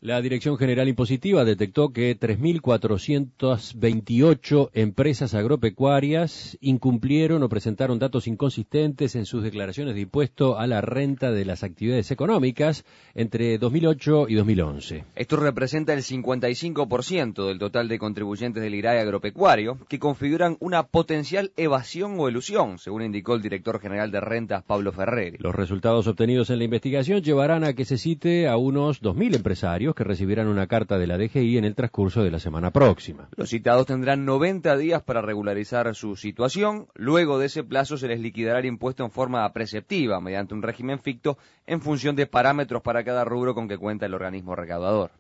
La Dirección General Impositiva detectó que 3.428 empresas agropecuarias incumplieron o presentaron datos inconsistentes en sus declaraciones de impuesto a la renta de las actividades económicas entre 2008 y 2011. Esto representa el 55% del total de contribuyentes del IRAE agropecuario, que configuran una potencial evasión o elusión, según indicó el director general de Rentas, Pablo Ferreri. Los resultados obtenidos en la investigación llevarán a que se cite a unos 2.000 empresarios que recibirán una carta de la DGI en el transcurso de la semana próxima. Los citados tendrán 90 días para regularizar su situación. Luego de ese plazo se les liquidará el impuesto en forma preceptiva, mediante un régimen ficto, en función de parámetros para cada rubro con que cuenta el organismo recaudador.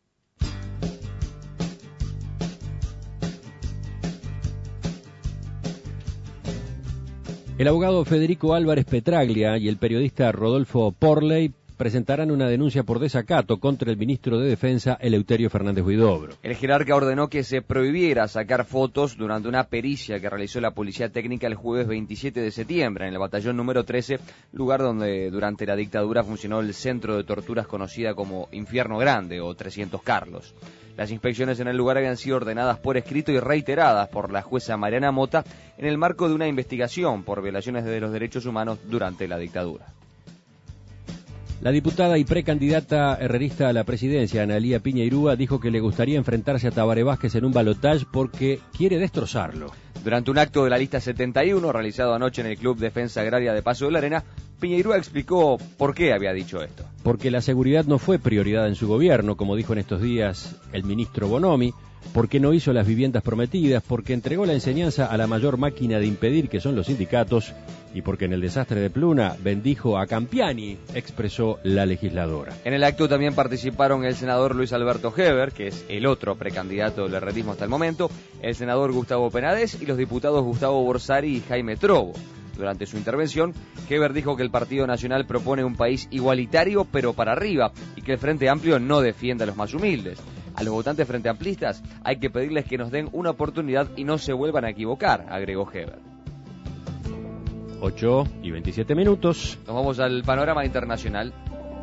El abogado Federico Álvarez Petraglia y el periodista Rodolfo Porley presentarán una denuncia por desacato contra el ministro de Defensa, Eleuterio Fernández Huidobro. El jerarca ordenó que se prohibiera sacar fotos durante una pericia que realizó la Policía Técnica el jueves 27 de septiembre en el batallón número 13, lugar donde durante la dictadura funcionó el centro de torturas conocida como Infierno Grande o 300 Carlos. Las inspecciones en el lugar habían sido ordenadas por escrito y reiteradas por la jueza Mariana Mota en el marco de una investigación por violaciones de los derechos humanos durante la dictadura. La diputada y precandidata herrerista a la presidencia, Analía Piñeirúa, dijo que le gustaría enfrentarse a Tabaré Vázquez en un balotaje porque quiere destrozarlo. Durante un acto de la lista 71, realizado anoche en el Club Defensa Agraria de Paso de la Arena, Piñeirúa explicó por qué había dicho esto. Porque la seguridad no fue prioridad en su gobierno, como dijo en estos días el ministro Bonomi, porque no hizo las viviendas prometidas, porque entregó la enseñanza a la mayor máquina de impedir, que son los sindicatos, y porque en el desastre de Pluna bendijo a Campiani, expresó la legisladora. En el acto también participaron el senador Luis Alberto Heber, que es el otro precandidato del herrerismo hasta el momento, el senador Gustavo Penades y los diputados Gustavo Borsari y Jaime Trobo. Durante su intervención, Heber dijo que el Partido Nacional propone un país igualitario pero para arriba y que el Frente Amplio no defiende a los más humildes. A los votantes frente amplistas hay que pedirles que nos den una oportunidad y no se vuelvan a equivocar, agregó Heber. 8:27. Nos vamos al panorama internacional.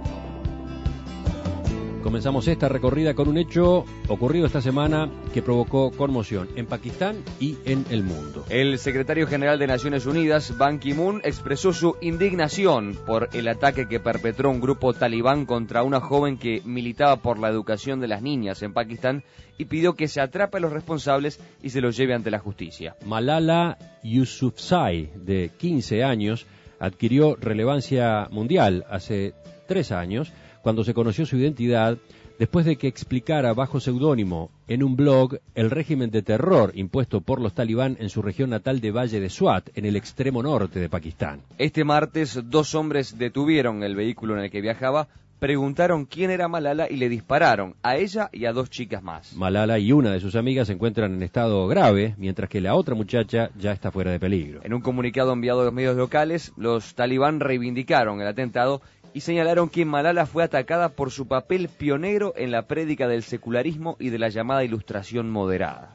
Comenzamos esta recorrida con un hecho ocurrido esta semana que provocó conmoción en Pakistán y en el mundo. El secretario general de Naciones Unidas, Ban Ki-moon, expresó su indignación por el ataque que perpetró un grupo talibán contra una joven que militaba por la educación de las niñas en Pakistán y pidió que se atrape a los responsables y se los lleve ante la justicia. Malala Yousafzai, de 15 años, adquirió relevancia mundial hace 3 años, cuando se conoció su identidad, después de que explicara bajo seudónimo en un blog el régimen de terror impuesto por los talibán en su región natal de Valle de Swat, en el extremo norte de Pakistán. Este martes, 2 hombres detuvieron el vehículo en el que viajaba, preguntaron quién era Malala y le dispararon a ella y a 2 chicas más. Malala y una de sus amigas se encuentran en estado grave, mientras que la otra muchacha ya está fuera de peligro. En un comunicado enviado a los medios locales, los talibán reivindicaron el atentado y señalaron que Malala fue atacada por su papel pionero en la prédica del secularismo y de la llamada ilustración moderada.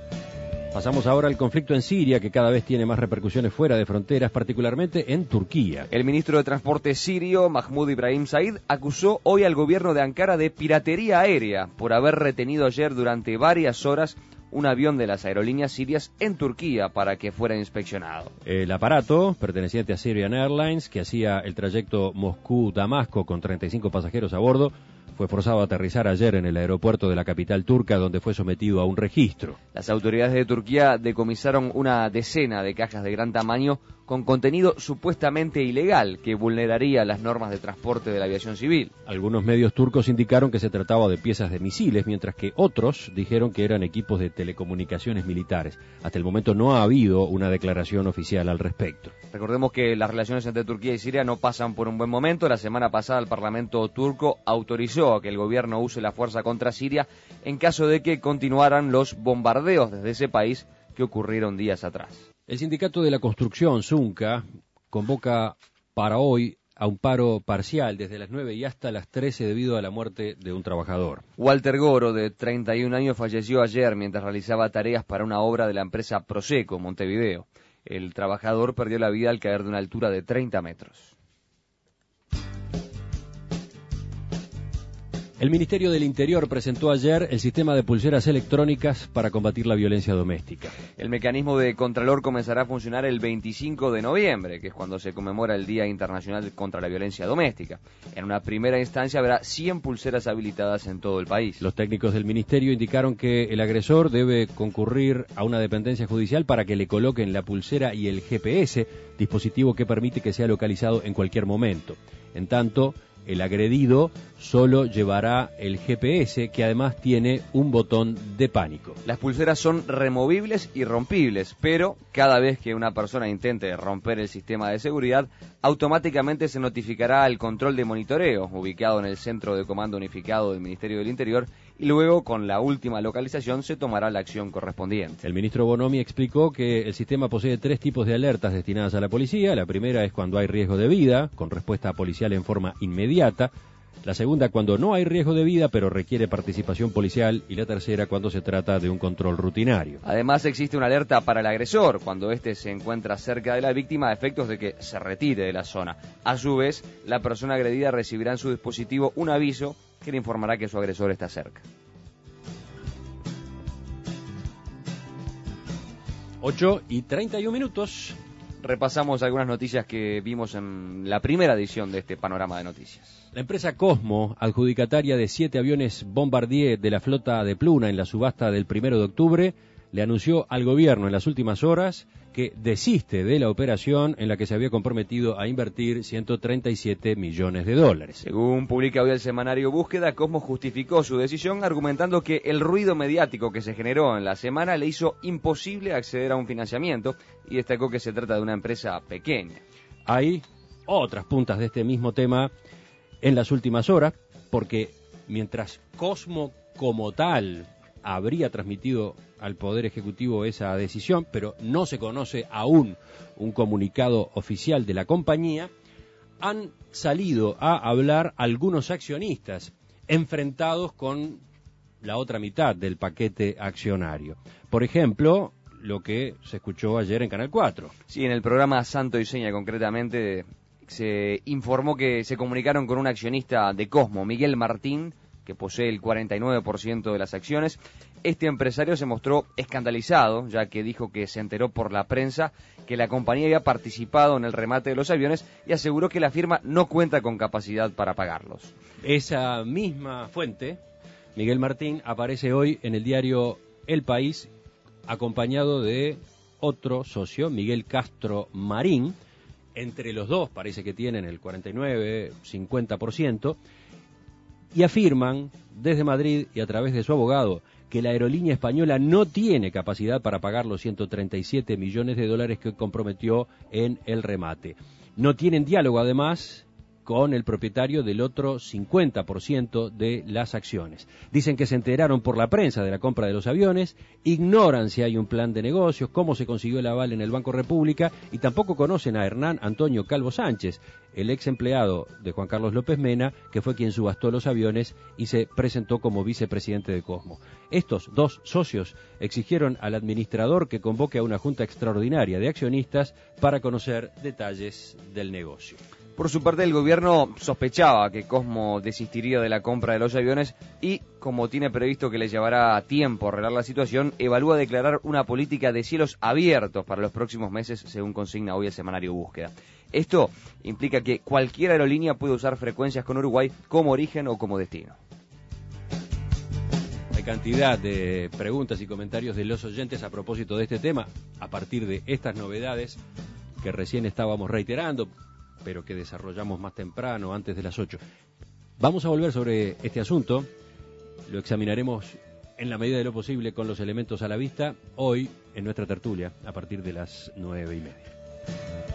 Pasamos ahora al conflicto en Siria, que cada vez tiene más repercusiones fuera de fronteras, particularmente en Turquía. El ministro de Transporte sirio, Mahmoud Ibrahim Said, acusó hoy al gobierno de Ankara de piratería aérea por haber retenido ayer durante varias horas un avión de las aerolíneas sirias en Turquía para que fuera inspeccionado. El aparato, perteneciente a Syrian Airlines, que hacía el trayecto Moscú-Damasco con 35 pasajeros a bordo, fue forzado a aterrizar ayer en el aeropuerto de la capital turca, donde fue sometido a un registro. Las autoridades de Turquía decomisaron una decena de cajas de gran tamaño con contenido supuestamente ilegal que vulneraría las normas de transporte de la aviación civil. Algunos medios turcos indicaron que se trataba de piezas de misiles, mientras que otros dijeron que eran equipos de telecomunicaciones militares. Hasta el momento no ha habido una declaración oficial al respecto. Recordemos que las relaciones entre Turquía y Siria no pasan por un buen momento. La semana pasada el Parlamento turco autorizó a que el gobierno use la fuerza contra Siria en caso de que continuaran los bombardeos desde ese país que ocurrieron días atrás. El sindicato de la construcción, SUNCA, convoca para hoy a un paro parcial desde las 9 y hasta las 13 debido a la muerte de un trabajador. Walter Goro, de 31 años, falleció ayer mientras realizaba tareas para una obra de la empresa Proseco, Montevideo. El trabajador perdió la vida al caer de una altura de 30 metros. El Ministerio del Interior presentó ayer el sistema de pulseras electrónicas para combatir la violencia doméstica. El mecanismo de Contralor comenzará a funcionar el 25 de noviembre, que es cuando se conmemora el Día Internacional contra la Violencia Doméstica. En una primera instancia habrá 100 pulseras habilitadas en todo el país. Los técnicos del Ministerio indicaron que el agresor debe concurrir a una dependencia judicial para que le coloquen la pulsera y el GPS, dispositivo que permite que sea localizado en cualquier momento. En tanto, el agredido solo llevará el GPS, que además tiene un botón de pánico. Las pulseras son removibles y rompibles, pero cada vez que una persona intente romper el sistema de seguridad, automáticamente se notificará al control de monitoreo, ubicado en el Centro de Comando Unificado del Ministerio del Interior, y luego, con la última localización, se tomará la acción correspondiente. El ministro Bonomi explicó que el sistema posee 3 tipos de alertas destinadas a la policía. La primera es cuando hay riesgo de vida, con respuesta policial en forma inmediata. La segunda, cuando no hay riesgo de vida, pero requiere participación policial. Y la tercera, cuando se trata de un control rutinario. Además, existe una alerta para el agresor, cuando éste se encuentra cerca de la víctima a efectos de que se retire de la zona. A su vez, la persona agredida recibirá en su dispositivo un aviso que le informará que su agresor está cerca. 8:31. Repasamos algunas noticias que vimos en la primera edición de este panorama de noticias. La empresa Cosmo, adjudicataria de 7 aviones Bombardier de la flota de Pluna en la subasta del 1 de octubre, le anunció al gobierno en las últimas horas que desiste de la operación en la que se había comprometido a invertir 137 millones de dólares. Según publica hoy el semanario Búsqueda, Cosmo justificó su decisión argumentando que el ruido mediático que se generó en la semana le hizo imposible acceder a un financiamiento y destacó que se trata de una empresa pequeña. Hay otras puntas de este mismo tema en las últimas horas, porque mientras Cosmo como tal habría transmitido al Poder Ejecutivo esa decisión, pero no se conoce aún un comunicado oficial de la compañía, han salido a hablar algunos accionistas enfrentados con la otra mitad del paquete accionario. Por ejemplo, lo que se escuchó ayer en Canal 4. Sí, en el programa Santo y Seña concretamente se informó que se comunicaron con un accionista de Cosmo, Miguel Martín, que posee el 49% de las acciones. Este empresario se mostró escandalizado, ya que dijo que se enteró por la prensa que la compañía había participado en el remate de los aviones y aseguró que la firma no cuenta con capacidad para pagarlos. Esa misma fuente, Miguel Martín, aparece hoy en el diario El País, acompañado de otro socio, Miguel Castro Marín. Entre los dos parece que tienen el 49-50%, y afirman desde Madrid y a través de su abogado que la aerolínea española no tiene capacidad para pagar los 137 millones de dólares que comprometió en el remate. No tienen diálogo, además, con el propietario del otro 50% de las acciones. Dicen que se enteraron por la prensa de la compra de los aviones, ignoran si hay un plan de negocios, cómo se consiguió el aval en el Banco República, y tampoco conocen a Hernán Antonio Calvo Sánchez, el ex empleado de Juan Carlos López Mena, que fue quien subastó los aviones y se presentó como vicepresidente de Cosmo. Estos dos socios exigieron al administrador que convoque a una junta extraordinaria de accionistas para conocer detalles del negocio. Por su parte, el gobierno sospechaba que Cosmo desistiría de la compra de los aviones y, como tiene previsto que le llevará tiempo arreglar la situación, evalúa declarar una política de cielos abiertos para los próximos meses, según consigna hoy el semanario Búsqueda. Esto implica que cualquier aerolínea puede usar frecuencias con Uruguay como origen o como destino. Hay cantidad de preguntas y comentarios de los oyentes a propósito de este tema, a partir de estas novedades que recién estábamos reiterando, pero que desarrollamos más temprano, antes de las 8. Vamos a volver sobre este asunto, lo examinaremos en la medida de lo posible con los elementos a la vista, hoy en nuestra tertulia, a partir de las 9:30.